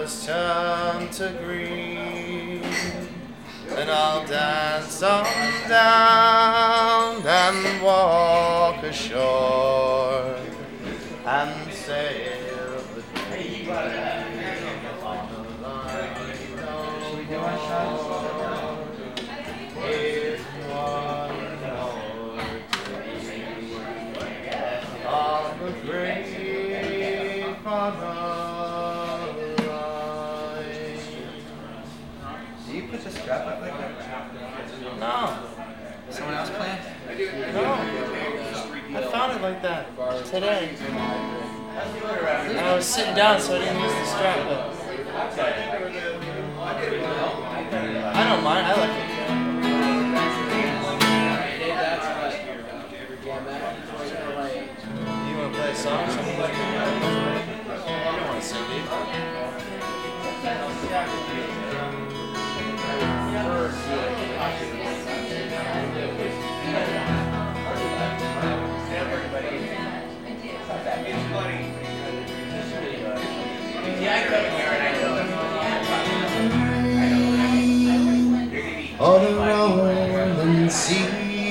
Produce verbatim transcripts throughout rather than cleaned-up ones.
flowers turn to green, and I'll dance on down and walk ashore and sail the dream on the line no more. If one more dream of the great father line. Do you put the strap up like that? No. Someone else playing? No. I found it like that today. And I was sitting down, so I didn't use the strap, but I don't mind. I like it. You want to play a song? Something like that? You don't want to sing, do you? On the rolling sea,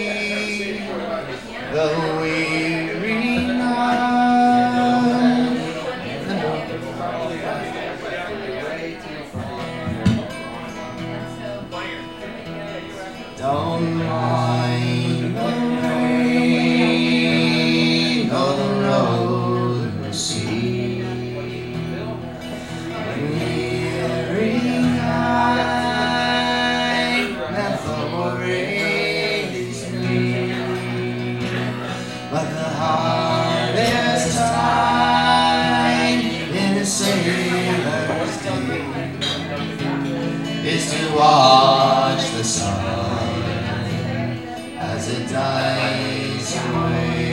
the weary night, don't mind the rain or the rolling sea, weary night, nothing worries me, but the hardest time in a sailor's day is to watch the sun as it dies away.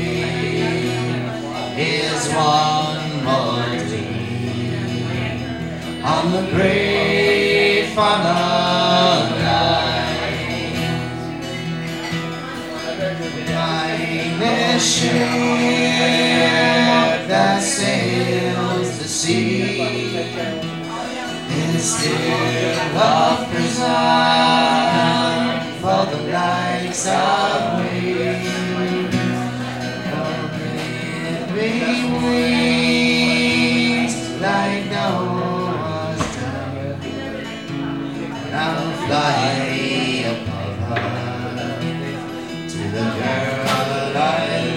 Here's one more dream on the great funnel line. Mine ship that sails the sea is still a prison for the likes of me. With wings like Noah's done, I'll fly above her to the girl I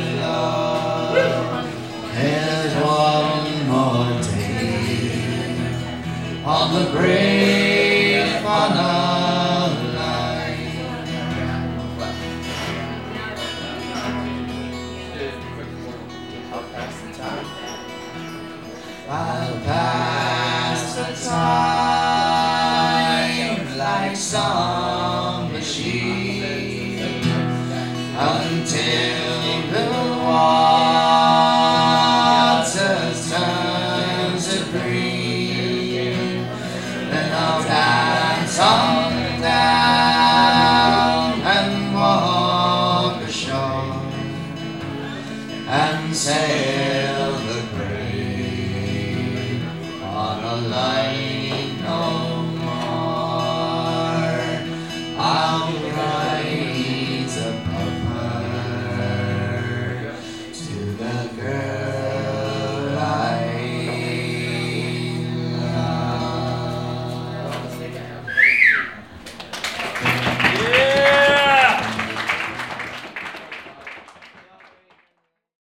love. There's one more day on the great funnel line. I'll pass the time.